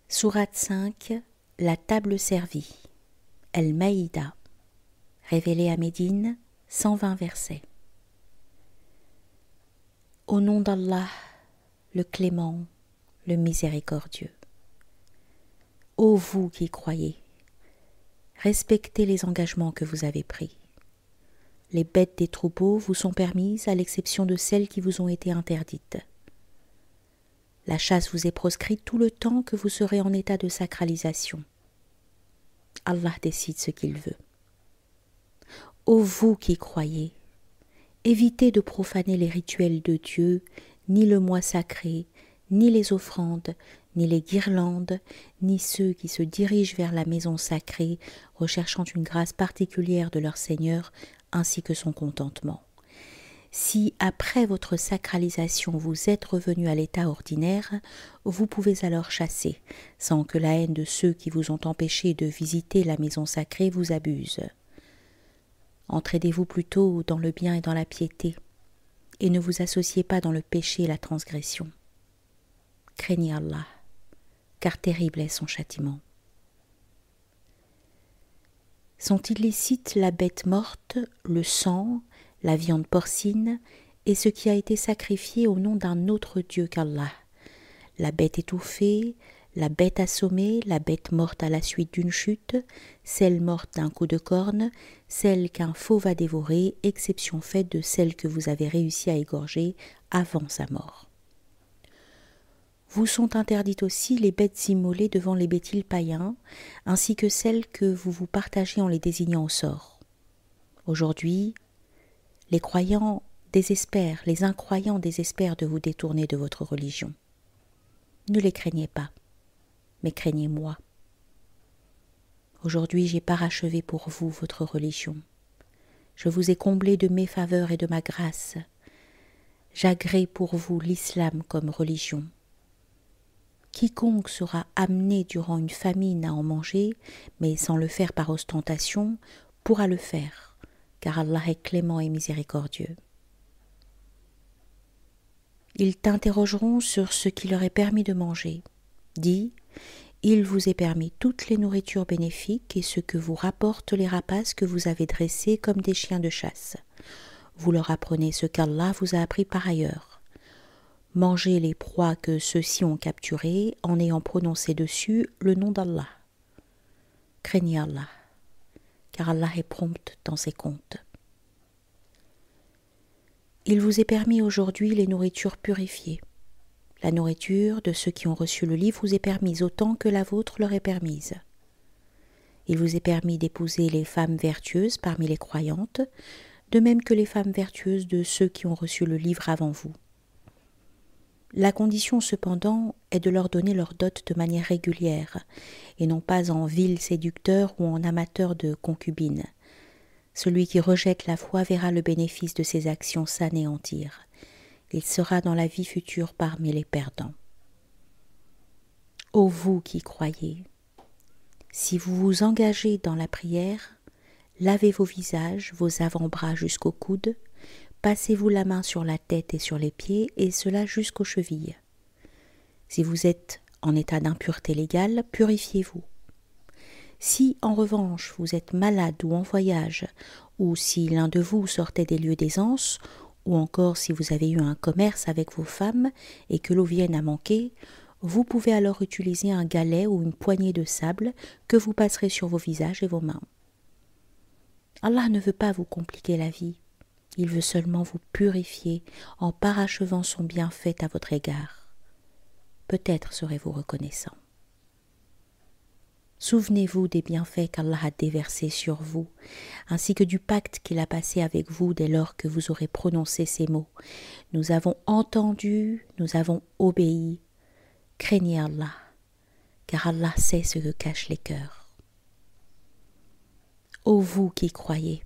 Sourate 5, la table servie. El-Maïda. Révélée à Médine, 120 versets. Au nom d'Allah, le clément, le miséricordieux. Ô vous qui croyez, respectez les engagements que vous avez pris. Les bêtes des troupeaux vous sont permises à l'exception de celles qui vous ont été interdites. La chasse vous est proscrite tout le temps que vous serez en état de sacralisation. Allah décide ce qu'il veut. Ô vous qui croyez, évitez de profaner les rituels de Dieu, ni le mois sacré, ni les offrandes, ni les guirlandes, ni ceux qui se dirigent vers la maison sacrée, recherchant une grâce particulière de leur Seigneur, ainsi que son contentement. Si, après votre sacralisation, vous êtes revenu à l'état ordinaire, vous pouvez alors chasser, sans que la haine de ceux qui vous ont empêché de visiter la maison sacrée vous abuse. Entraidez-vous plutôt dans le bien et dans la piété, et ne vous associez pas dans le péché et la transgression. Craignez Allah, car terrible est son châtiment. Sont illicites la bête morte, le sang, la viande porcine et ce qui a été sacrifié au nom d'un autre Dieu qu'Allah, la bête étouffée, la bête assommée, la bête morte à la suite d'une chute, celle morte d'un coup de corne, celle qu'un fauve a dévorée, exception faite de celle que vous avez réussi à égorger avant sa mort. Vous sont interdites aussi les bêtes immolées devant les bétiles païens, ainsi que celles que vous vous partagez en les désignant au sort. Aujourd'hui, les croyants désespèrent, les incroyants désespèrent de vous détourner de votre religion. Ne les craignez pas, mais craignez moi. Aujourd'hui, j'ai parachevé pour vous votre religion. Je vous ai comblé de mes faveurs et de ma grâce. J'agrée pour vous l'islam comme religion. Quiconque sera amené durant une famine à en manger, mais sans le faire par ostentation, pourra le faire, car Allah est clément et miséricordieux. Ils t'interrogeront sur ce qui leur est permis de manger. Dis, il vous est permis toutes les nourritures bénéfiques et ce que vous rapportent les rapaces que vous avez dressés comme des chiens de chasse. Vous leur apprenez ce qu'Allah vous a appris par ailleurs. Mangez les proies que ceux-ci ont capturées en ayant prononcé dessus le nom d'Allah. Craignez Allah, car Allah est prompt dans ses comptes. Il vous est permis aujourd'hui les nourritures purifiées. La nourriture de ceux qui ont reçu le livre vous est permise autant que la vôtre leur est permise. Il vous est permis d'épouser les femmes vertueuses parmi les croyantes, de même que les femmes vertueuses de ceux qui ont reçu le livre avant vous. La condition cependant est de leur donner leur dot de manière régulière, et non pas en vil séducteur ou en amateur de concubines. Celui qui rejette la foi verra le bénéfice de ses actions s'anéantir. Il sera dans la vie future parmi les perdants. Ô vous qui croyez, si vous vous engagez dans la prière, lavez vos visages, vos avant-bras jusqu'aux coudes, passez-vous la main sur la tête et sur les pieds, et cela jusqu'aux chevilles. Si vous êtes en état d'impureté légale, purifiez-vous. Si, en revanche, vous êtes malade ou en voyage, ou si l'un de vous sortait des lieux d'aisance, ou encore si vous avez eu un commerce avec vos femmes et que l'eau vienne à manquer, vous pouvez alors utiliser un galet ou une poignée de sable que vous passerez sur vos visages et vos mains. Allah ne veut pas vous compliquer la vie. Il veut seulement vous purifier en parachevant son bienfait à votre égard. Peut-être serez-vous reconnaissant. Souvenez-vous des bienfaits qu'Allah a déversés sur vous, ainsi que du pacte qu'il a passé avec vous dès lors que vous aurez prononcé ces mots. Nous avons entendu, nous avons obéi. Craignez Allah, car Allah sait ce que cachent les cœurs. Ô vous qui croyez,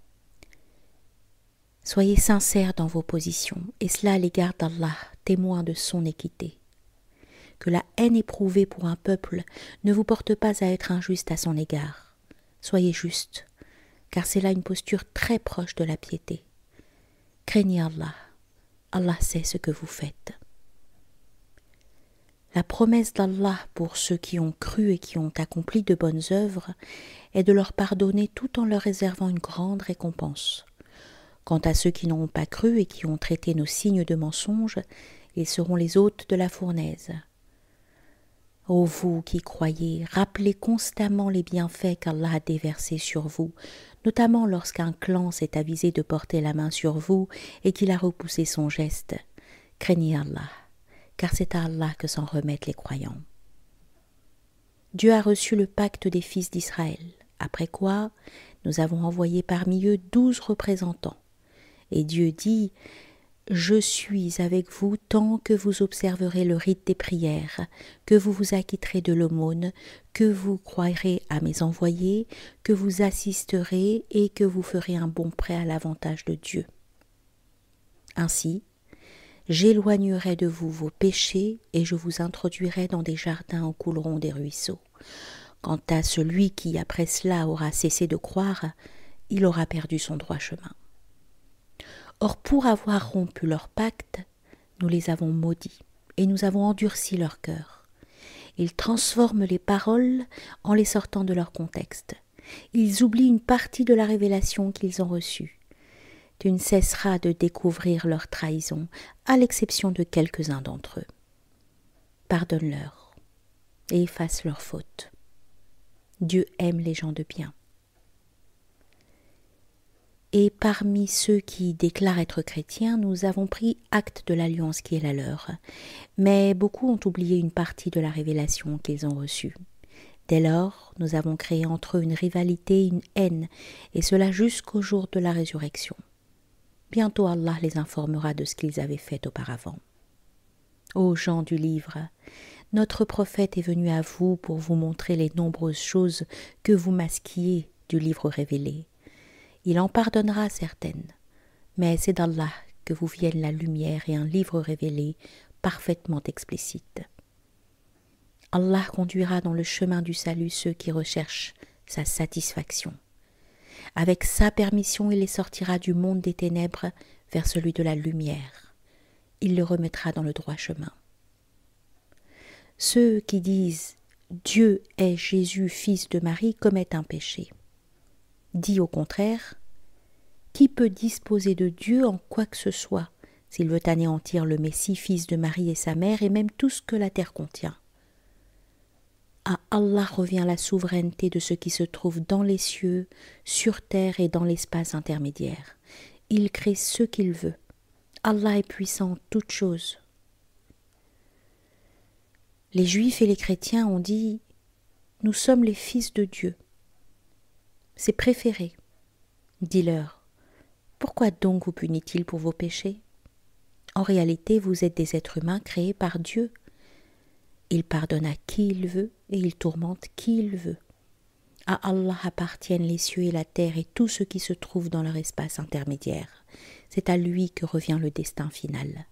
soyez sincères dans vos positions, et cela à l'égard d'Allah, témoin de son équité. Que la haine éprouvée pour un peuple ne vous porte pas à être injuste à son égard. Soyez juste, car c'est là une posture très proche de la piété. Craignez Allah, Allah sait ce que vous faites. La promesse d'Allah pour ceux qui ont cru et qui ont accompli de bonnes œuvres est de leur pardonner tout en leur réservant une grande récompense. Quant à ceux qui n'ont pas cru et qui ont traité nos signes de mensonges, ils seront les hôtes de la fournaise. Ô vous qui croyez, rappelez constamment les bienfaits qu'Allah a déversés sur vous, notamment lorsqu'un clan s'est avisé de porter la main sur vous et qu'il a repoussé son geste. Craignez Allah, car c'est à Allah que s'en remettent les croyants. Dieu a reçu le pacte des fils d'Israël, après quoi nous avons envoyé parmi eux 12 représentants. Et Dieu dit « Je suis avec vous tant que vous observerez le rite des prières, que vous vous acquitterez de l'aumône, que vous croirez à mes envoyés, que vous assisterez et que vous ferez un bon prêt à l'avantage de Dieu. Ainsi, j'éloignerai de vous vos péchés et je vous introduirai dans des jardins où couleront des ruisseaux. Quant à celui qui, après cela, aura cessé de croire, il aura perdu son droit chemin. Or, pour avoir rompu leur pacte, nous les avons maudits et nous avons endurci leur cœur. Ils transforment les paroles en les sortant de leur contexte. Ils oublient une partie de la révélation qu'ils ont reçue. Tu ne cesseras de découvrir leur trahison, à l'exception de quelques-uns d'entre eux. Pardonne-leur et efface leurs fautes. Dieu aime les gens de bien. Et parmi ceux qui déclarent être chrétiens, nous avons pris acte de l'alliance qui est la leur. Mais beaucoup ont oublié une partie de la révélation qu'ils ont reçue. Dès lors, nous avons créé entre eux une rivalité, une haine, et cela jusqu'au jour de la résurrection. Bientôt Allah les informera de ce qu'ils avaient fait auparavant. Ô gens du livre, notre prophète est venu à vous pour vous montrer les nombreuses choses que vous masquiez du livre révélé. Il en pardonnera certaines, mais c'est d'Allah que vous vienne la lumière et un livre révélé parfaitement explicite. Allah conduira dans le chemin du salut ceux qui recherchent sa satisfaction. Avec sa permission, il les sortira du monde des ténèbres vers celui de la lumière. Il les remettra dans le droit chemin. Ceux qui disent « Dieu est Jésus, fils de Marie » commettent un péché. Dit au contraire, qui peut disposer de Dieu en quoi que ce soit, s'il veut anéantir le Messie, fils de Marie et sa mère, et même tout ce que la terre contient? À Allah revient la souveraineté de ce qui se trouve dans les cieux, sur terre et dans l'espace intermédiaire. Il crée ce qu'il veut. Allah est puissant en toutes choses. Les Juifs et les chrétiens ont dit « Nous sommes les fils de Dieu ». C'est préféré. Dis-leur, pourquoi donc vous punit-il pour vos péchés? En réalité, vous êtes des êtres humains créés par Dieu. Il pardonne à qui il veut et il tourmente qui il veut. À Allah appartiennent les cieux et la terre et tout ce qui se trouve dans leur espace intermédiaire. C'est à lui que revient le destin final.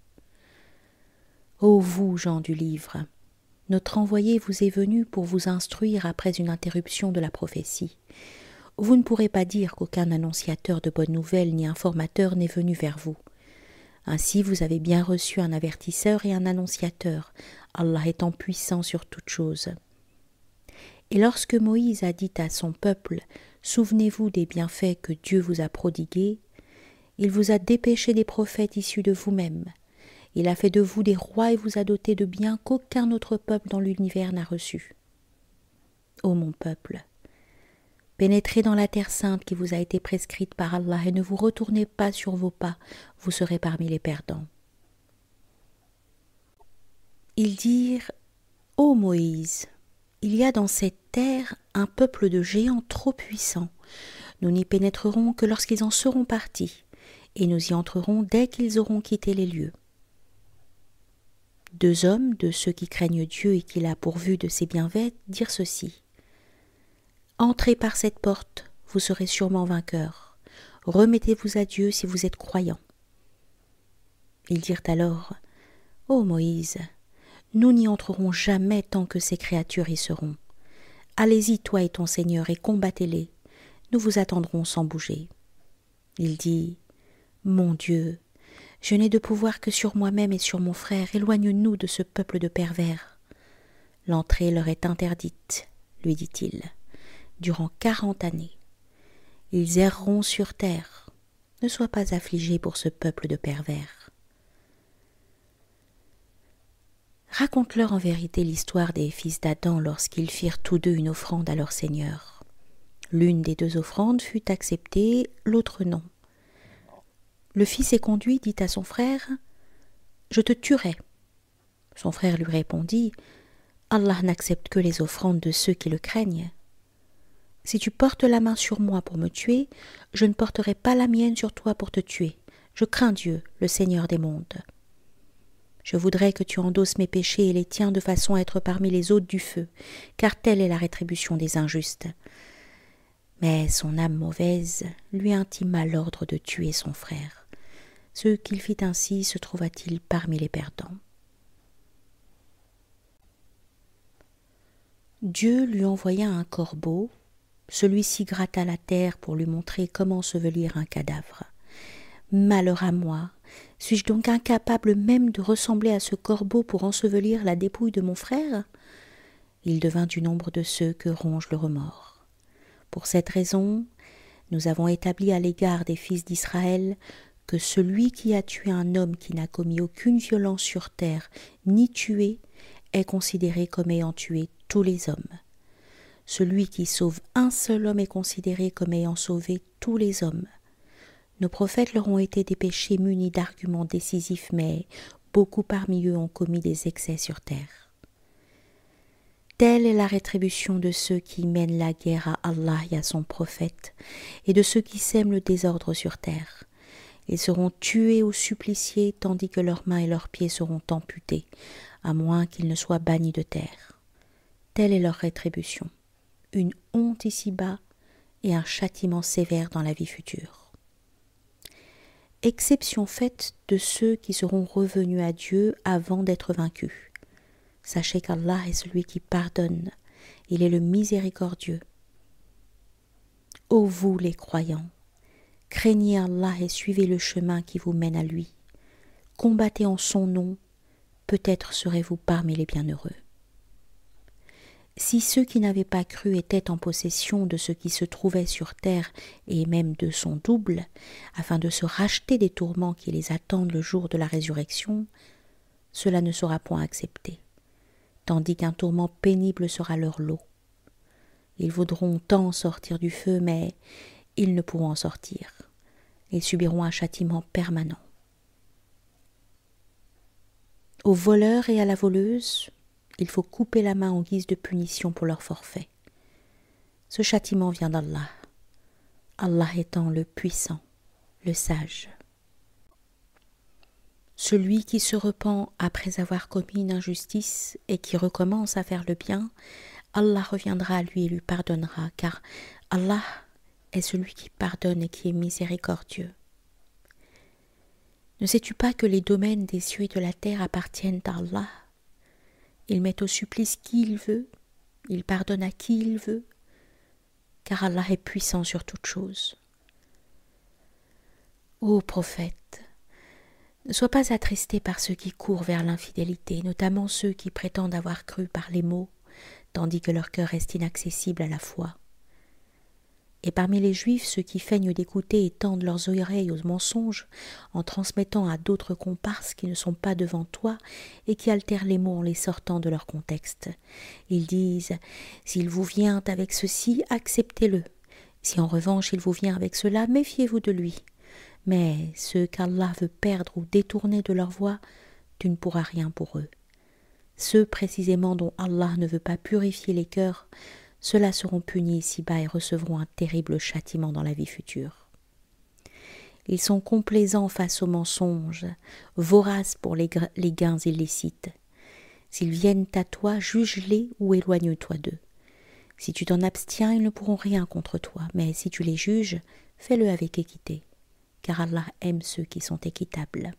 Ô vous, gens du livre, notre envoyé vous est venu pour vous instruire après une interruption de la prophétie. Vous ne pourrez pas dire qu'aucun annonciateur de bonnes nouvelles ni informateur n'est venu vers vous. Ainsi, vous avez bien reçu un avertisseur et un annonciateur, Allah étant puissant sur toutes choses. Et lorsque Moïse a dit à son peuple « Souvenez-vous des bienfaits que Dieu vous a prodigués », il vous a dépêché des prophètes issus de vous-même. Il a fait de vous des rois et vous a doté de biens qu'aucun autre peuple dans l'univers n'a reçus. Ô mon peuple, pénétrez dans la terre sainte qui vous a été prescrite par Allah et ne vous retournez pas sur vos pas, vous serez parmi les perdants. Ils dirent « Ô Moïse, il y a dans cette terre un peuple de géants trop puissants. Nous n'y pénétrerons que lorsqu'ils en seront partis, et nous y entrerons dès qu'ils auront quitté les lieux. » 2 hommes, de ceux qui craignent Dieu et qu'il a pourvu de ses bienfaits, dirent ceci. « Entrez par cette porte, vous serez sûrement vainqueurs. Remettez-vous à Dieu si vous êtes croyants. » Ils dirent alors, « Ô Moïse, nous n'y entrerons jamais tant que ces créatures y seront. Allez-y, toi et ton Seigneur, et combattez-les. Nous vous attendrons sans bouger. » Il dit, « Mon Dieu, je n'ai de pouvoir que sur moi-même et sur mon frère. Éloigne-nous de ce peuple de pervers. » L'entrée leur est interdite, lui dit-il, durant 40 années. Ils erreront sur terre. Ne sois pas affligé pour ce peuple de pervers. Raconte-leur en vérité l'histoire des fils d'Adam lorsqu'ils firent tous deux une offrande à leur Seigneur. L'une des deux offrandes fut acceptée, l'autre non. Le fils éconduit dit à son frère « Je te tuerai ». Son frère lui répondit « Allah n'accepte que les offrandes de ceux qui le craignent. Si tu portes la main sur moi pour me tuer, je ne porterai pas la mienne sur toi pour te tuer. Je crains Dieu, le Seigneur des mondes. Je voudrais que tu endosses mes péchés et les tiens de façon à être parmi les hôtes du feu, car telle est la rétribution des injustes. » Mais son âme mauvaise lui intima l'ordre de tuer son frère. Ce qu'il fit ainsi se trouva-t-il parmi les perdants. Dieu lui envoya un corbeau. Celui-ci gratta la terre pour lui montrer comment ensevelir un cadavre. Malheur à moi! Suis-je donc incapable même de ressembler à ce corbeau pour ensevelir la dépouille de mon frère? Il devint du nombre de ceux que ronge le remords. Pour cette raison, nous avons établi à l'égard des fils d'Israël que celui qui a tué un homme qui n'a commis aucune violence sur terre, ni tué, est considéré comme ayant tué tous les hommes. Celui qui sauve un seul homme est considéré comme ayant sauvé tous les hommes. Nos prophètes leur ont été dépêchés munis d'arguments décisifs, mais beaucoup parmi eux ont commis des excès sur terre. Telle est la rétribution de ceux qui mènent la guerre à Allah et à son prophète, et de ceux qui sèment le désordre sur terre. Ils seront tués ou suppliciés, tandis que leurs mains et leurs pieds seront amputés, à moins qu'ils ne soient bannis de terre. Telle est leur rétribution, une honte ici-bas et un châtiment sévère dans la vie future. Exception faite de ceux qui seront revenus à Dieu avant d'être vaincus. Sachez qu'Allah est celui qui pardonne, il est le miséricordieux. Ô vous les croyants, craignez Allah et suivez le chemin qui vous mène à lui. Combattez en son nom, peut-être serez-vous parmi les bienheureux. Si ceux qui n'avaient pas cru étaient en possession de ce qui se trouvait sur terre et même de son double, afin de se racheter des tourments qui les attendent le jour de la résurrection, cela ne sera point accepté, tandis qu'un tourment pénible sera leur lot. Ils voudront tant sortir du feu, mais ils ne pourront en sortir. Ils subiront un châtiment permanent. Aux voleurs et à la voleuse, il faut couper la main en guise de punition pour leur forfait. Ce châtiment vient d'Allah, Allah étant le puissant, le sage. Celui qui se repent après avoir commis une injustice et qui recommence à faire le bien, Allah reviendra à lui et lui pardonnera, car Allah est celui qui pardonne et qui est miséricordieux. Ne sais-tu pas que les domaines des cieux et de la terre appartiennent à Allah? Il met au supplice qui il veut, il pardonne à qui il veut, car Allah est puissant sur toutes choses. Ô prophète, ne sois pas attristé par ceux qui courent vers l'infidélité, notamment ceux qui prétendent avoir cru par les mots, tandis que leur cœur reste inaccessible à la foi. Et parmi les Juifs, ceux qui feignent d'écouter et tendent leurs oreilles aux mensonges, en transmettant à d'autres comparses qui ne sont pas devant toi et qui altèrent les mots en les sortant de leur contexte. Ils disent « S'il vous vient avec ceci, acceptez-le. Si en revanche il vous vient avec cela, méfiez-vous de lui. Mais ceux qu'Allah veut perdre ou détourner de leur voie, tu ne pourras rien pour eux. Ceux précisément dont Allah ne veut pas purifier les cœurs, ceux-là seront punis ici-bas et recevront un terrible châtiment dans la vie future. Ils sont complaisants face aux mensonges, voraces pour les gains illicites. S'ils viennent à toi, juge-les ou éloigne-toi d'eux. Si tu t'en abstiens, ils ne pourront rien contre toi, mais si tu les juges, fais-le avec équité, car Allah aime ceux qui sont équitables.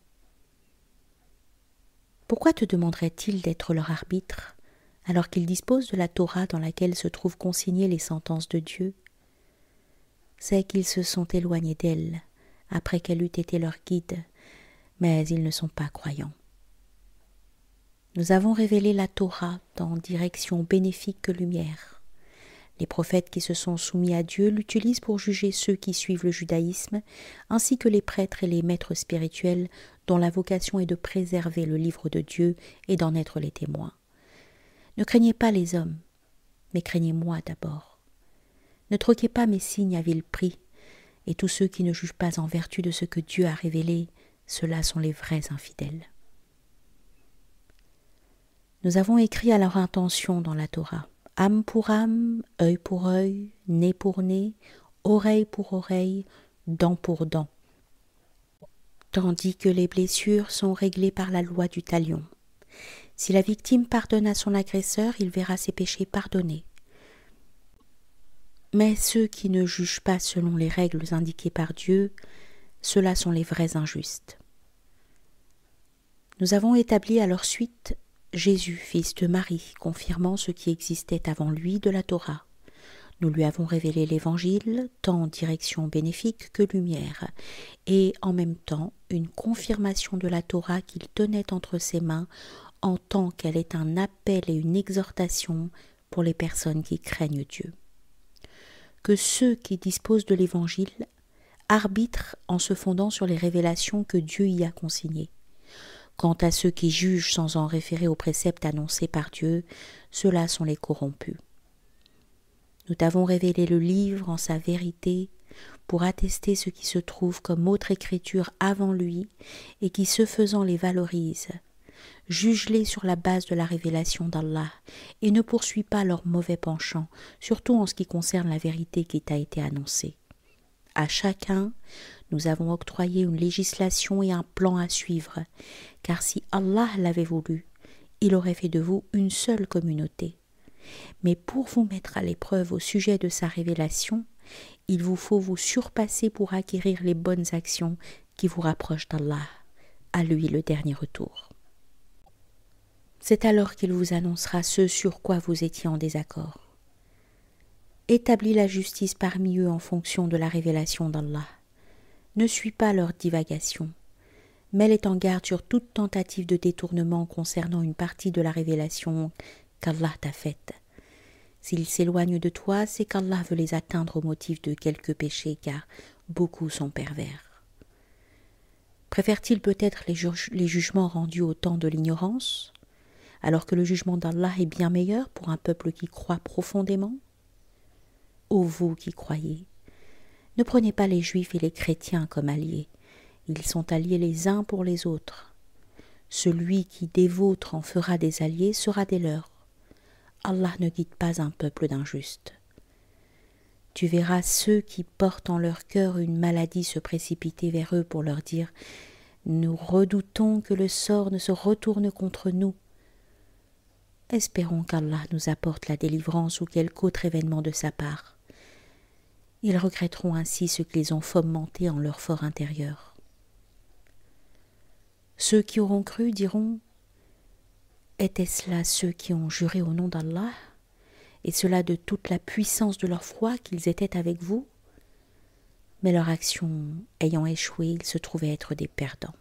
Pourquoi te demanderait-il d'être leur arbitre, alors qu'ils disposent de la Torah dans laquelle se trouvent consignées les sentences de Dieu? C'est qu'ils se sont éloignés d'elle, après qu'elle eût été leur guide, mais ils ne sont pas croyants. Nous avons révélé la Torah dans direction bénéfique que lumière. Les prophètes qui se sont soumis à Dieu l'utilisent pour juger ceux qui suivent le judaïsme, ainsi que les prêtres et les maîtres spirituels dont la vocation est de préserver le livre de Dieu et d'en être les témoins. Ne craignez pas les hommes, mais craignez moi d'abord. Ne troquez pas mes signes à vil prix, et tous ceux qui ne jugent pas en vertu de ce que Dieu a révélé, ceux-là sont les vrais infidèles. Nous avons écrit à leur intention dans la Torah, âme pour âme, œil pour œil, nez pour nez, oreille pour oreille, dent pour dent, tandis que les blessures sont réglées par la loi du talion. Si la victime pardonne à son agresseur, il verra ses péchés pardonnés. Mais ceux qui ne jugent pas selon les règles indiquées par Dieu, ceux-là sont les vrais injustes. Nous avons établi à leur suite Jésus, fils de Marie, confirmant ce qui existait avant lui de la Torah. Nous lui avons révélé l'Évangile, tant en direction bénéfique que lumière, et en même temps une confirmation de la Torah qu'il tenait entre ses mains en tant qu'elle est un appel et une exhortation pour les personnes qui craignent Dieu. Que ceux qui disposent de l'Évangile arbitrent en se fondant sur les révélations que Dieu y a consignées. Quant à ceux qui jugent sans en référer aux préceptes annoncés par Dieu, ceux-là sont les corrompus. Nous t'avons révélé le livre en sa vérité pour attester ce qui se trouve comme autre écriture avant lui et qui, ce faisant, les valorise. Juge-les sur la base de la révélation d'Allah et ne poursuis pas leur mauvais penchant, surtout en ce qui concerne la vérité qui t'a été annoncée. À chacun, nous avons octroyé une législation et un plan à suivre, car si Allah l'avait voulu, il aurait fait de vous une seule communauté. Mais pour vous mettre à l'épreuve au sujet de sa révélation, il vous faut vous surpasser pour acquérir les bonnes actions qui vous rapprochent d'Allah, à lui le dernier retour. C'est alors qu'il vous annoncera ce sur quoi vous étiez en désaccord. Établis la justice parmi eux en fonction de la révélation d'Allah. Ne suis pas leur divagation. Mets-les en garde sur toute tentative de détournement concernant une partie de la révélation qu'Allah t'a faite. S'ils s'éloignent de toi, c'est qu'Allah veut les atteindre au motif de quelques péchés, car beaucoup sont pervers. Préfère-t-il peut-être les jugements rendus au temps de l'ignorance, alors que le jugement d'Allah est bien meilleur pour un peuple qui croit profondément? Ô vous qui croyez, ne prenez pas les Juifs et les chrétiens comme alliés. Ils sont alliés les uns pour les autres. Celui qui des vôtres en fera des alliés sera des leurs. Allah ne guide pas un peuple d'injustes. Tu verras ceux qui portent en leur cœur une maladie se précipiter vers eux pour leur dire « Nous redoutons que le sort ne se retourne contre nous. » Espérons qu'Allah nous apporte la délivrance ou quelque autre événement de sa part. Ils regretteront ainsi ce qu'ils ont fomenté en leur fort intérieur. Ceux qui auront cru diront « Étaient-ce là ceux qui ont juré au nom d'Allah, et cela de toute la puissance de leur foi qu'ils étaient avec vous ?» Mais leur action ayant échoué, ils se trouvaient être des perdants.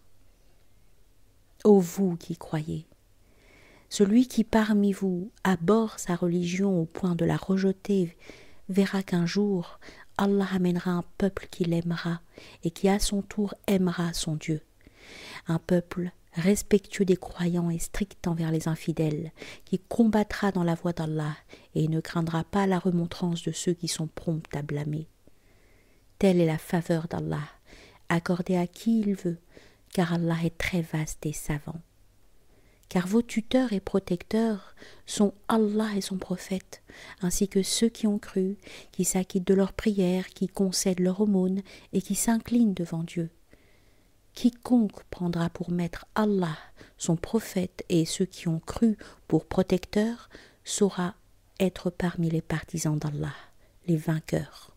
Ô vous qui croyez, celui qui parmi vous abhorre sa religion au point de la rejeter verra qu'un jour Allah amènera un peuple qui l'aimera et qui à son tour aimera son Dieu. Un peuple respectueux des croyants et strict envers les infidèles, qui combattra dans la voie d'Allah et ne craindra pas la remontrance de ceux qui sont prompts à blâmer. Telle est la faveur d'Allah, accordée à qui il veut, car Allah est très vaste et savant. Car vos tuteurs et protecteurs sont Allah et son prophète, ainsi que ceux qui ont cru, qui s'acquittent de leurs prières, qui concèdent leur aumône et qui s'inclinent devant Dieu. Quiconque prendra pour maître Allah, son prophète et ceux qui ont cru pour protecteurs, saura être parmi les partisans d'Allah, les vainqueurs.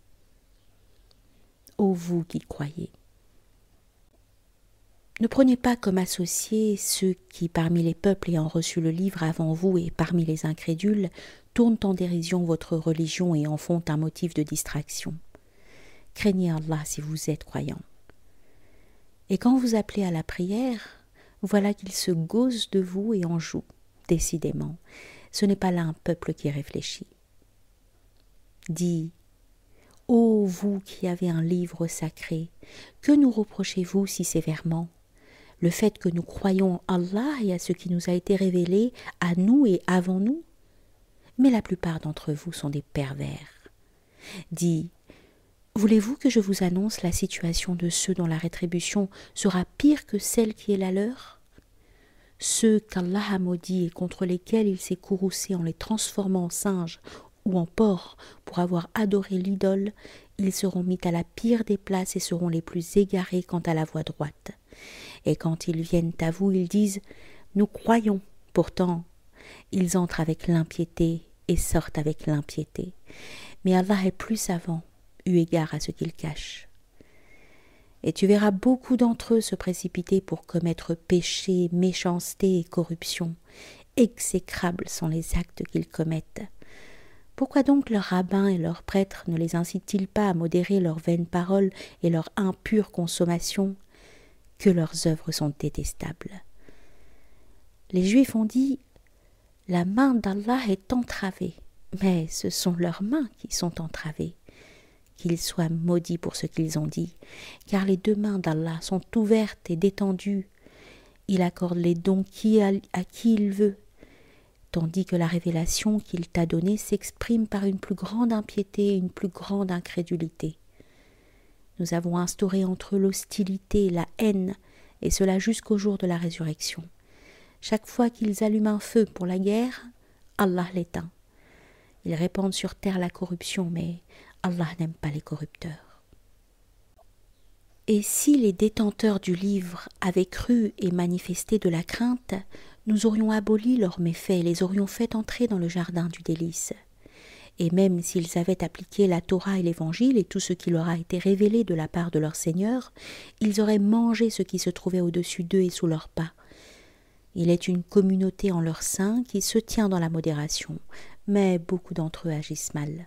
Ô vous qui croyez! Ne prenez pas comme associés ceux qui, parmi les peuples ayant reçu le livre avant vous et parmi les incrédules, tournent en dérision votre religion et en font un motif de distraction. Craignez Allah si vous êtes croyants. Et quand vous appelez à la prière, voilà qu'ils se gaussent de vous et en jouent. Décidément, ce n'est pas là un peuple qui réfléchit. Dis, ô vous qui avez un livre sacré, que nous reprochez-vous si sévèrement? Le fait que nous croyons en Allah et à ce qui nous a été révélé à nous et avant nous? Mais la plupart d'entre vous sont des pervers. Dis, voulez-vous que je vous annonce la situation de ceux dont la rétribution sera pire que celle qui est la leur? Ceux qu'Allah a maudits et contre lesquels il s'est courroucé en les transformant en singes ou en porcs pour avoir adoré l'idole, ils seront mis à la pire des places et seront les plus égarés quant à la voie droite. Et quand ils viennent à vous, ils disent « Nous croyons ». Pourtant, ils entrent avec l'impiété et sortent avec l'impiété. Mais Allah est plus savant, eu égard à ce qu'ils cachent. Et tu verras beaucoup d'entre eux se précipiter pour commettre péché, méchanceté et corruption. Exécrables sont les actes qu'ils commettent. Pourquoi donc leurs rabbins et leurs prêtres ne les incitent-ils pas à modérer leurs vaines paroles et leur impure consommation? Que leurs œuvres sont détestables. Les Juifs ont dit « La main d'Allah est entravée », mais ce sont leurs mains qui sont entravées. Qu'ils soient maudits pour ce qu'ils ont dit, car les deux mains d'Allah sont ouvertes et détendues. Il accorde les dons à qui il veut, tandis que la révélation qu'il t'a donnée s'exprime par une plus grande impiété et une plus grande incrédulité. Nous avons instauré entre eux l'hostilité, la haine, et cela jusqu'au jour de la résurrection. Chaque fois qu'ils allument un feu pour la guerre, Allah l'éteint. Ils répandent sur terre la corruption, mais Allah n'aime pas les corrupteurs. Et si les détenteurs du livre avaient cru et manifesté de la crainte, nous aurions aboli leurs méfaits et les aurions fait entrer dans le jardin du délice. Et même s'ils avaient appliqué la Torah et l'Évangile et tout ce qui leur a été révélé de la part de leur Seigneur, ils auraient mangé ce qui se trouvait au-dessus d'eux et sous leurs pas. Il est une communauté en leur sein qui se tient dans la modération, mais beaucoup d'entre eux agissent mal.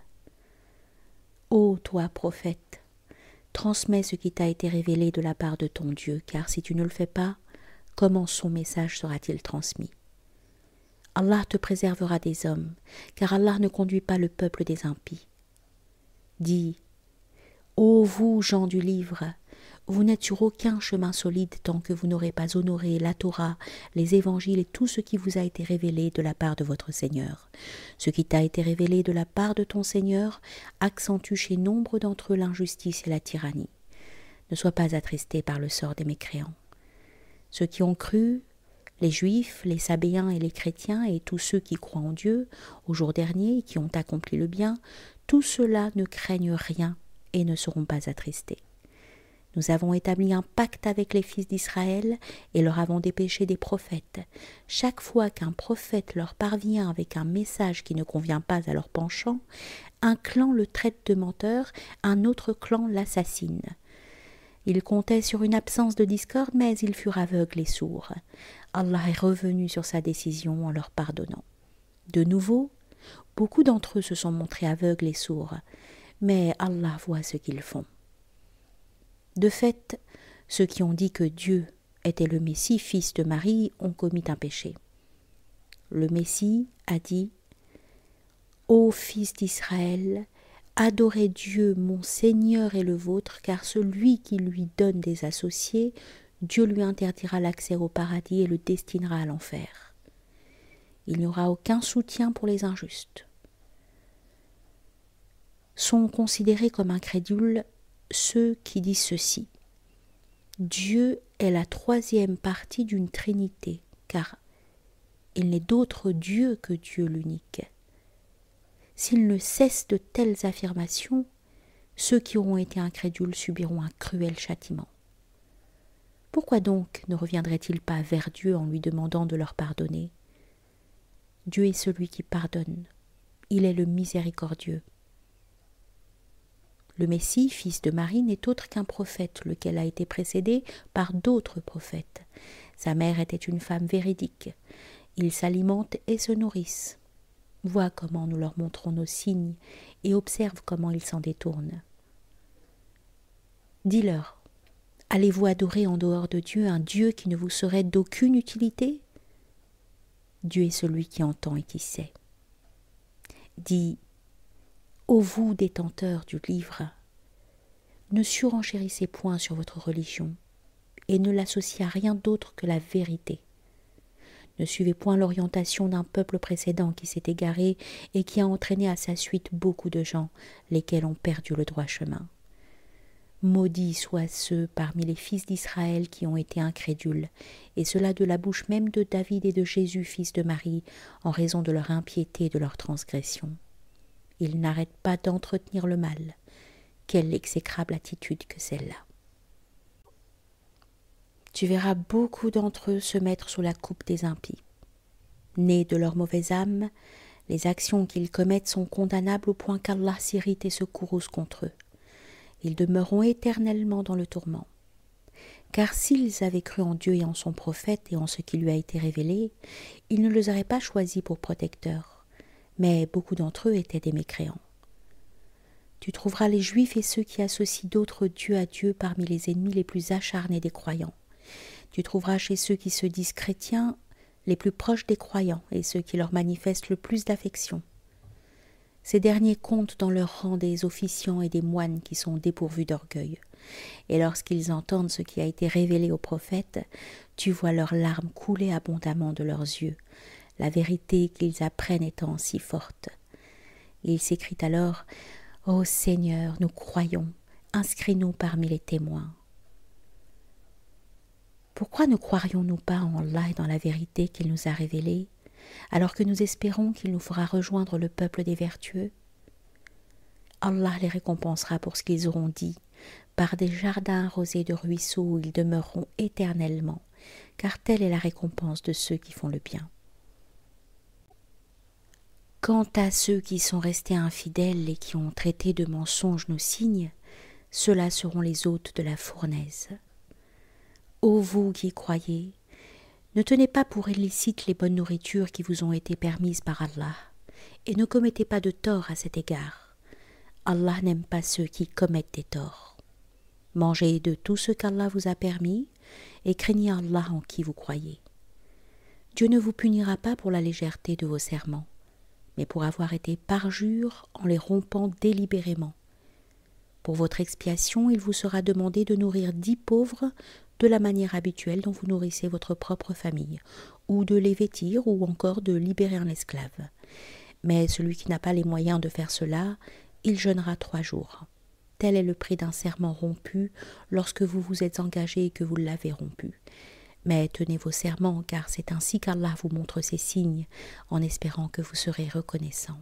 Ô toi, prophète, transmets ce qui t'a été révélé de la part de ton Dieu, car si tu ne le fais pas, comment son message sera-t-il transmis? Allah te préservera des hommes, car Allah ne conduit pas le peuple des impies. Dis, ô vous, gens du livre, vous n'êtes sur aucun chemin solide tant que vous n'aurez pas honoré la Torah, les évangiles et tout ce qui vous a été révélé de la part de votre Seigneur. Ce qui t'a été révélé de la part de ton Seigneur accentue chez nombre d'entre eux l'injustice et la tyrannie. Ne sois pas attristé par le sort des mécréants. Ceux qui ont cru, les Juifs, les Sabéens et les chrétiens et tous ceux qui croient en Dieu, au jour dernier, et qui ont accompli le bien, tous ceux-là ne craignent rien et ne seront pas attristés. Nous avons établi un pacte avec les fils d'Israël et leur avons dépêché des prophètes. Chaque fois qu'un prophète leur parvient avec un message qui ne convient pas à leur penchant, un clan le traite de menteur, un autre clan l'assassine. Ils comptaient sur une absence de discorde, mais ils furent aveugles et sourds. Allah est revenu sur sa décision en leur pardonnant. De nouveau, beaucoup d'entre eux se sont montrés aveugles et sourds, mais Allah voit ce qu'ils font. De fait, ceux qui ont dit que Dieu était le Messie, fils de Marie, ont commis un péché. Le Messie a dit « Ô fils d'Israël, adorez Dieu, mon Seigneur et le vôtre, car celui qui lui donne des associés, Dieu lui interdira l'accès au paradis et le destinera à l'enfer. Il n'y aura aucun soutien pour les injustes. » Sont considérés comme incrédules ceux qui disent ceci. Dieu est la troisième partie d'une trinité, car il n'est d'autre Dieu que Dieu l'unique. S'il ne cesse de telles affirmations, ceux qui auront été incrédules subiront un cruel châtiment. Pourquoi donc ne reviendraient-ils pas vers Dieu en lui demandant de leur pardonner? Dieu est celui qui pardonne, il est le miséricordieux. Le Messie, fils de Marie, n'est autre qu'un prophète, lequel a été précédé par d'autres prophètes. Sa mère était une femme véridique. Ils s'alimentent et se nourrissent. Vois comment nous leur montrons nos signes et observe comment ils s'en détournent. Dis-leur, allez-vous adorer en dehors de Dieu un Dieu qui ne vous serait d'aucune utilité? Dieu est celui qui entend et qui sait. Dis, ô vous détenteurs du livre, ne surenchérissez point sur votre religion et ne l'associez à rien d'autre que la vérité. Ne suivez point l'orientation d'un peuple précédent qui s'est égaré et qui a entraîné à sa suite beaucoup de gens, lesquels ont perdu le droit chemin. Maudits soient ceux parmi les fils d'Israël qui ont été incrédules, et cela de la bouche même de David et de Jésus, fils de Marie, en raison de leur impiété et de leur transgression. Ils n'arrêtent pas d'entretenir le mal. Quelle exécrable attitude que celle-là. Tu verras beaucoup d'entre eux se mettre sous la coupe des impies. Nés de leur mauvaise âme, les actions qu'ils commettent sont condamnables au point qu'Allah s'irrite et se courrouce contre eux. Ils demeureront éternellement dans le tourment. Car s'ils avaient cru en Dieu et en son prophète et en ce qui lui a été révélé, il ne les aurait pas choisis pour protecteurs, mais beaucoup d'entre eux étaient des mécréants. Tu trouveras les Juifs et ceux qui associent d'autres dieux à Dieu parmi les ennemis les plus acharnés des croyants. Tu trouveras chez ceux qui se disent chrétiens les plus proches des croyants et ceux qui leur manifestent le plus d'affection. Ces derniers comptent dans leur rang des officiants et des moines qui sont dépourvus d'orgueil. Et lorsqu'ils entendent ce qui a été révélé aux prophètes, tu vois leurs larmes couler abondamment de leurs yeux, la vérité qu'ils apprennent étant si forte. Ils s'écrient alors « Ô Seigneur, nous croyons, inscris-nous parmi les témoins. » Pourquoi ne croirions-nous pas en Allah et dans la vérité qu'il nous a révélée, alors que nous espérons qu'il nous fera rejoindre le peuple des vertueux? Allah les récompensera pour ce qu'ils auront dit, par des jardins arrosés de ruisseaux où ils demeureront éternellement, car telle est la récompense de ceux qui font le bien. Quant à ceux qui sont restés infidèles et qui ont traité de mensonges nos signes, ceux-là seront les hôtes de la fournaise. Ô vous qui croyez, ne tenez pas pour illicites les bonnes nourritures qui vous ont été permises par Allah, et ne commettez pas de tort à cet égard. Allah n'aime pas ceux qui commettent des torts. Mangez de tout ce qu'Allah vous a permis, et craignez Allah en qui vous croyez. Dieu ne vous punira pas pour la légèreté de vos serments, mais pour avoir été parjure en les rompant délibérément. Pour votre expiation, il vous sera demandé de nourrir 10 pauvres de la manière habituelle dont vous nourrissez votre propre famille, ou de les vêtir, ou encore de libérer un esclave. Mais celui qui n'a pas les moyens de faire cela, il jeûnera 3 jours. Tel est le prix d'un serment rompu lorsque vous vous êtes engagé et que vous l'avez rompu. Mais tenez vos serments, car c'est ainsi qu'Allah vous montre ses signes, en espérant que vous serez reconnaissants.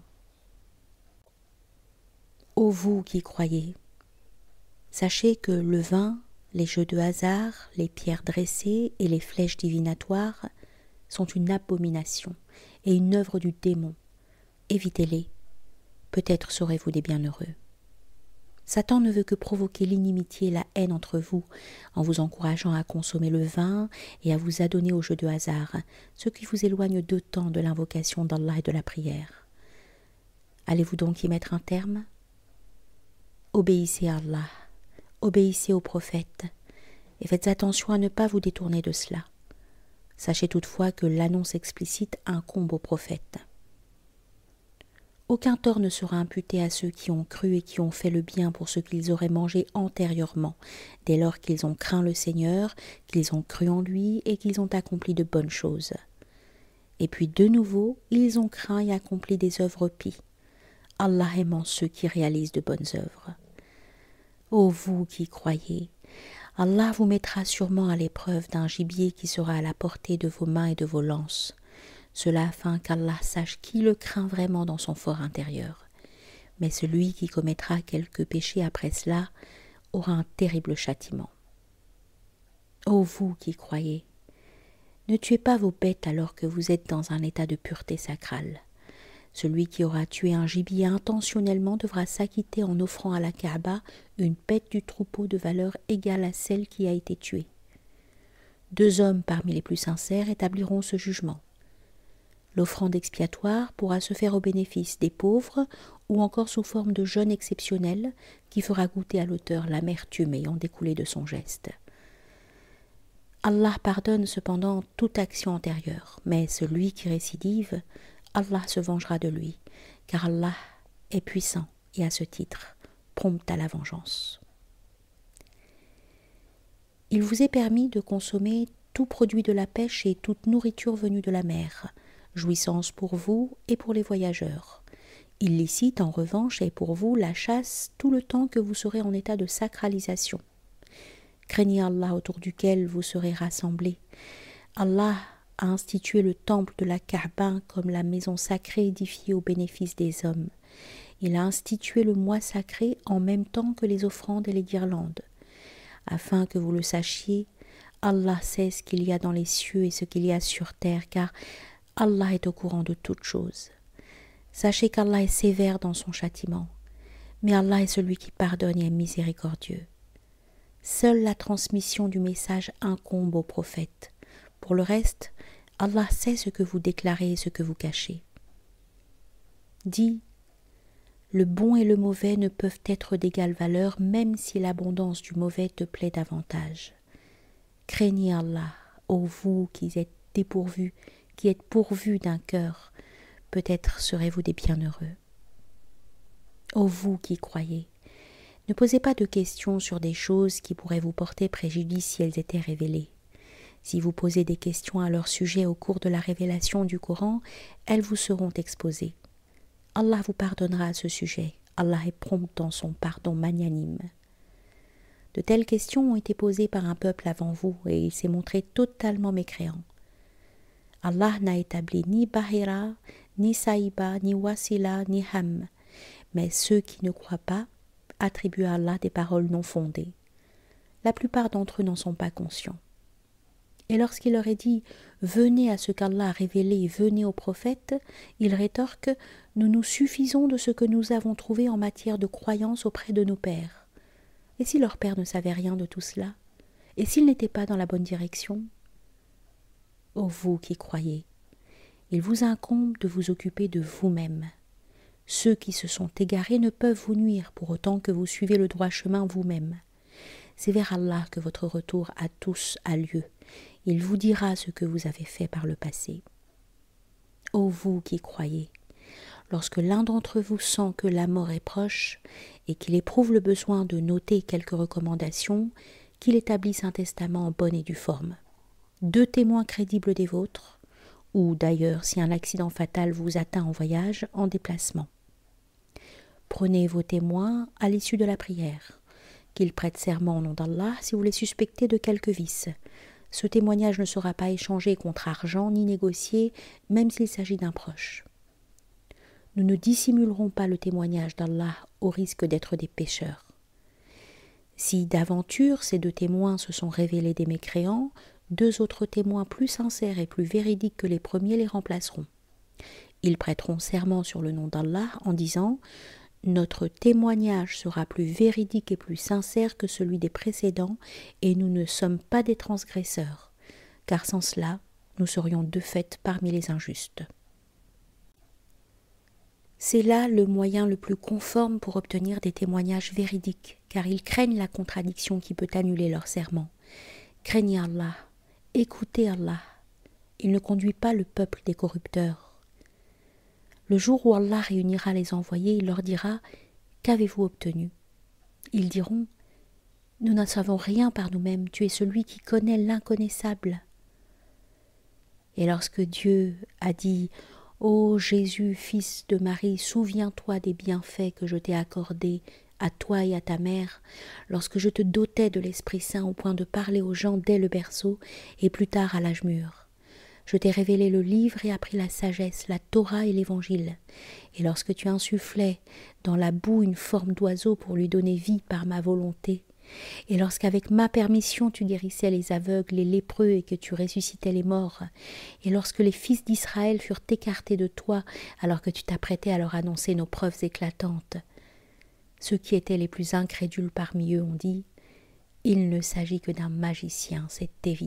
Ô vous qui croyez, sachez que le vin, les jeux de hasard, les pierres dressées et les flèches divinatoires sont une abomination et une œuvre du démon. Évitez-les, peut-être serez-vous des bienheureux. Satan ne veut que provoquer l'inimitié et la haine entre vous, en vous encourageant à consommer le vin et à vous adonner aux jeux de hasard, ce qui vous éloigne d'autant de l'invocation d'Allah et de la prière. Allez-vous donc y mettre un terme? Obéissez à Allah. Obéissez aux prophètes, et faites attention à ne pas vous détourner de cela. Sachez toutefois que l'annonce explicite incombe aux prophètes. Aucun tort ne sera imputé à ceux qui ont cru et qui ont fait le bien pour ce qu'ils auraient mangé antérieurement, dès lors qu'ils ont craint le Seigneur, qu'ils ont cru en lui et qu'ils ont accompli de bonnes choses. Et puis de nouveau, ils ont craint et accompli des œuvres pies, Allah aimant ceux qui réalisent de bonnes œuvres. Ô vous qui croyez, Allah vous mettra sûrement à l'épreuve d'un gibier qui sera à la portée de vos mains et de vos lances, cela afin qu'Allah sache qui le craint vraiment dans son fort intérieur. Mais celui qui commettra quelque péché après cela aura un terrible châtiment. Ô vous qui croyez, ne tuez pas vos bêtes alors que vous êtes dans un état de pureté sacrale. Celui qui aura tué un gibier intentionnellement devra s'acquitter en offrant à la Kaaba une bête du troupeau de valeur égale à celle qui a été tuée. 2 hommes parmi les plus sincères établiront ce jugement. L'offrande expiatoire pourra se faire au bénéfice des pauvres ou encore sous forme de jeûne exceptionnel qui fera goûter à l'auteur l'amertume ayant découlé de son geste. Allah pardonne cependant toute action antérieure, mais celui qui récidive, Allah se vengera de lui, car Allah est puissant et à ce titre, prompt à la vengeance. Il vous est permis de consommer tout produit de la pêche et toute nourriture venue de la mer, jouissance pour vous et pour les voyageurs. Illicite, en revanche, est pour vous la chasse tout le temps que vous serez en état de sacralisation. Craignez Allah autour duquel vous serez rassemblés. Allah a institué le temple de la Kaaba comme la maison sacrée édifiée au bénéfice des hommes. Il a institué le mois sacré en même temps que les offrandes et les guirlandes. Afin que vous le sachiez, Allah sait ce qu'il y a dans les cieux et ce qu'il y a sur terre, car Allah est au courant de toutes choses. Sachez qu'Allah est sévère dans son châtiment, mais Allah est celui qui pardonne et est miséricordieux. Seule la transmission du message incombe au prophète. Pour le reste, Allah sait ce que vous déclarez et ce que vous cachez. Dis, le bon et le mauvais ne peuvent être d'égale valeur, même si l'abondance du mauvais te plaît davantage. Craignez Allah, ô vous qui êtes dépourvus, qui êtes pourvus d'un cœur, peut-être serez-vous des bienheureux. Ô vous qui croyez, ne posez pas de questions sur des choses qui pourraient vous porter préjudice si elles étaient révélées. Si vous posez des questions à leur sujet au cours de la révélation du Coran, elles vous seront exposées. Allah vous pardonnera à ce sujet. Allah est prompt dans son pardon magnanime. De telles questions ont été posées par un peuple avant vous et il s'est montré totalement mécréant. Allah n'a établi ni Bahira, ni Saïba, ni Wasila, ni Ham, mais ceux qui ne croient pas attribuent à Allah des paroles non fondées. La plupart d'entre eux n'en sont pas conscients. Et lorsqu'il leur est dit « Venez à ce qu'Allah a révélé, venez au prophète », ils rétorquent « Nous nous suffisons de ce que nous avons trouvé en matière de croyance auprès de nos pères. » Et si leurs pères ne savaient rien de tout cela? Et s'ils n'étaient pas dans la bonne direction? Ô vous qui croyez, il vous incombe de vous occuper de vous-même. Ceux qui se sont égarés ne peuvent vous nuire pour autant que vous suivez le droit chemin vous-même. C'est vers Allah que votre retour à tous a lieu. Il vous dira ce que vous avez fait par le passé. Ô vous qui croyez, lorsque l'un d'entre vous sent que la mort est proche et qu'il éprouve le besoin de noter quelques recommandations, qu'il établisse un testament en bonne et due forme. 2 témoins crédibles des vôtres, ou d'ailleurs si un accident fatal vous atteint en voyage, en déplacement. Prenez vos témoins à l'issue de la prière, qu'ils prêtent serment au nom d'Allah si vous les suspectez de quelque vice. Ce témoignage ne sera pas échangé contre argent ni négocié, même s'il s'agit d'un proche. Nous ne dissimulerons pas le témoignage d'Allah au risque d'être des pécheurs. Si d'aventure ces 2 témoins se sont révélés des mécréants, 2 autres témoins plus sincères et plus véridiques que les premiers les remplaceront. Ils prêteront serment sur le nom d'Allah en disant « Notre témoignage sera plus véridique et plus sincère que celui des précédents et nous ne sommes pas des transgresseurs, car sans cela, nous serions de fait parmi les injustes. » C'est là le moyen le plus conforme pour obtenir des témoignages véridiques, car ils craignent la contradiction qui peut annuler leur serment. Craignez Allah, écoutez Allah, il ne conduit pas le peuple des corrupteurs. Le jour où Allah réunira les envoyés, il leur dira « Qu'avez-vous obtenu ?» Ils diront « Nous n'en savons rien par nous-mêmes, tu es celui qui connaît l'inconnaissable. » Et lorsque Dieu a dit « Ô Jésus, fils de Marie, souviens-toi des bienfaits que je t'ai accordés à toi et à ta mère, lorsque je te dotais de l'Esprit Saint au point de parler aux gens dès le berceau et plus tard à l'âge mûr. Je t'ai révélé le livre et appris la sagesse, la Torah et l'Évangile. Et lorsque tu insufflais dans la boue une forme d'oiseau pour lui donner vie par ma volonté, et lorsqu'avec ma permission tu guérissais les aveugles, les lépreux et que tu ressuscitais les morts, et lorsque les fils d'Israël furent écartés de toi alors que tu t'apprêtais à leur annoncer nos preuves éclatantes, ceux qui étaient les plus incrédules parmi eux ont dit « Il ne s'agit que d'un magicien, c'est évident. »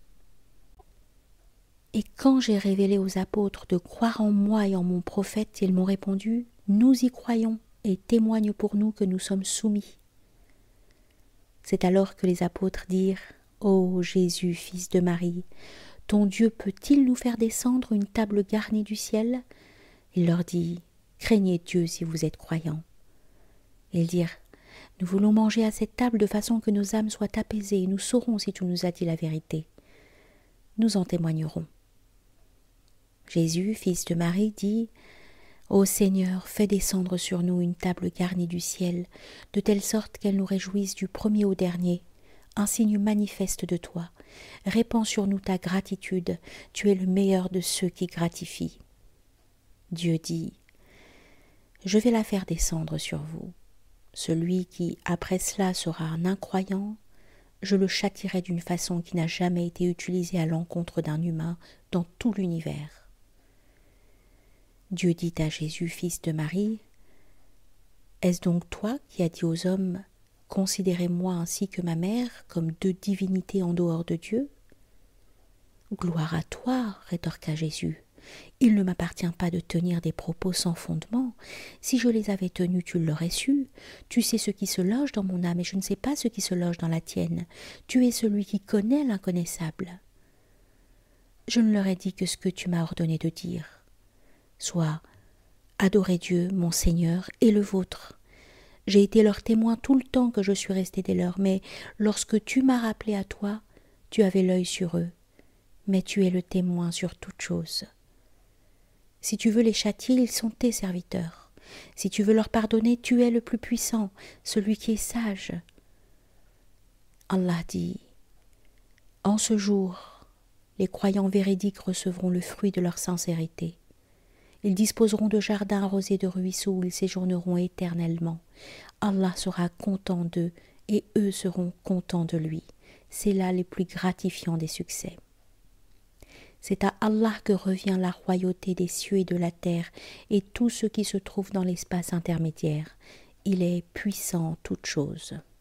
Et quand j'ai révélé aux apôtres de croire en moi et en mon prophète, ils m'ont répondu « Nous y croyons et témoignent pour nous que nous sommes soumis. » C'est alors que les apôtres dirent Ô Jésus, fils de Marie, ton Dieu peut-il nous faire descendre une table garnie du ciel? Il leur dit, craignez Dieu si vous êtes croyants. Ils dirent, nous voulons manger à cette table de façon que nos âmes soient apaisées et nous saurons si tu nous as dit la vérité. Nous en témoignerons. Jésus, fils de Marie, dit, ô Seigneur, fais descendre sur nous une table garnie du ciel, de telle sorte qu'elle nous réjouisse du premier au dernier, un signe manifeste de toi. Répands sur nous ta gratitude, tu es le meilleur de ceux qui gratifient. Dieu dit, je vais la faire descendre sur vous. Celui qui, après cela, sera un incroyant, je le châtierai d'une façon qui n'a jamais été utilisée à l'encontre d'un humain dans tout l'univers. Dieu dit à Jésus, fils de Marie, est-ce donc toi qui as dit aux hommes, considérez-moi ainsi que ma mère comme deux divinités en dehors de Dieu? Gloire à toi, rétorqua Jésus. Il ne m'appartient pas de tenir des propos sans fondement. Si je les avais tenus, tu l'aurais su. Tu sais ce qui se loge dans mon âme et je ne sais pas ce qui se loge dans la tienne. Tu es celui qui connaît l'inconnaissable. Je ne leur ai dit que ce que tu m'as ordonné de dire. Soit adorez Dieu, mon Seigneur, et le vôtre. J'ai été leur témoin tout le temps que je suis resté des leurs, mais lorsque tu m'as rappelé à toi, tu avais l'œil sur eux, mais tu es le témoin sur toute chose. Si tu veux les châtier, ils sont tes serviteurs. Si tu veux leur pardonner, tu es le plus puissant, celui qui est sage. Allah dit, en ce jour, les croyants véridiques recevront le fruit de leur sincérité. Ils disposeront de jardins arrosés de ruisseaux où ils séjourneront éternellement. Allah sera content d'eux et eux seront contents de lui. C'est là les plus gratifiants des succès. C'est à Allah que revient la royauté des cieux et de la terre et tout ce qui se trouve dans l'espace intermédiaire. Il est puissant en toutes choses.